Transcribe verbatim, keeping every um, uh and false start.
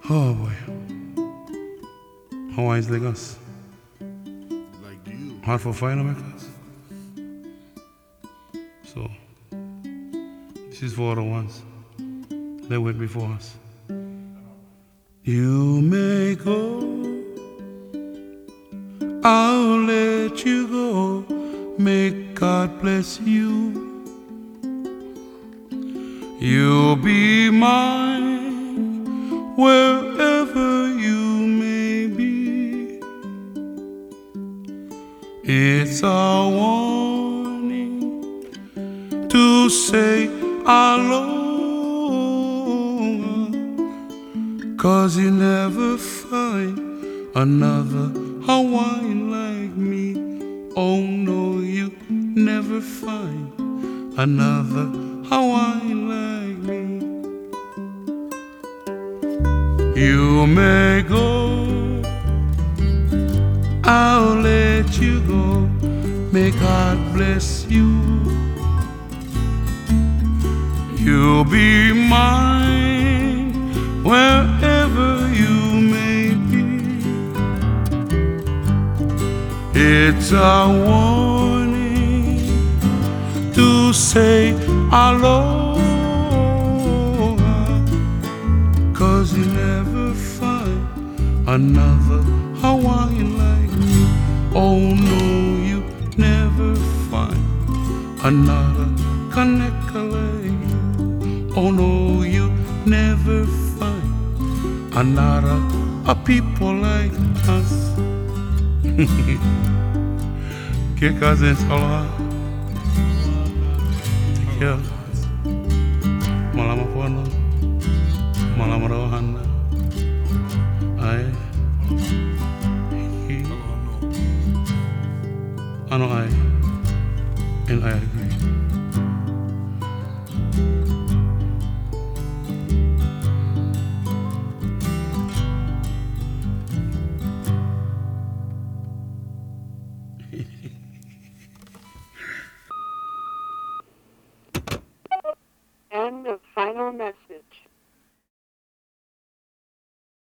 Oh boy. Hawaii's like us. Like you. Hard for fire to make us. So, this is for the ones that went before us. You may go, I'll let you go. May God bless you. You'll be mine wherever you may be. It's a warning to say aloha, 'cause you never find another Hawaiian like me. Oh no, you never find another Hawaiian like me. You may go, I'll let you go. May God bless you. You'll be mine wherever you may be. It's a warning to say aloha, 'cause you never find another Hawaiian like me. Oh no, you never find another Kaneka like you. Oh no, you never find another a people like us. Que cousin aloha. Take care. Malama pono. Malama rohana. Ai. Ano ai? And I agree.